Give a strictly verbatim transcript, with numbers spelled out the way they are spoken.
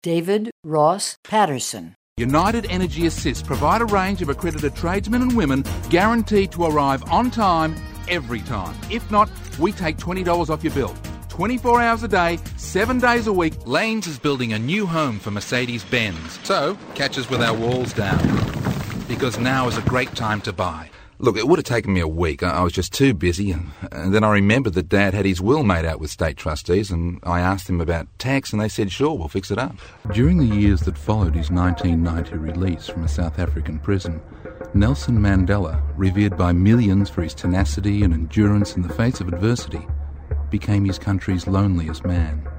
David Ross Patterson. United Energy Assist provide a range of accredited tradesmen and women guaranteed to arrive on time, every time. If not, we take twenty dollars off your bill. twenty-four hours a day, seven days a week. Lanes is building a new home for Mercedes-Benz. So, catch us with our walls down. Because now is a great time to buy. Look, it would have taken me a week. I was just too busy. And then I remembered that Dad had his will made out with state trustees, and I asked him about tax, and they said, sure, we'll fix it up. During the years that followed his nineteen ninety release from a South African prison, Nelson Mandela, revered by millions for his tenacity and endurance in the face of adversity, became his country's loneliest man.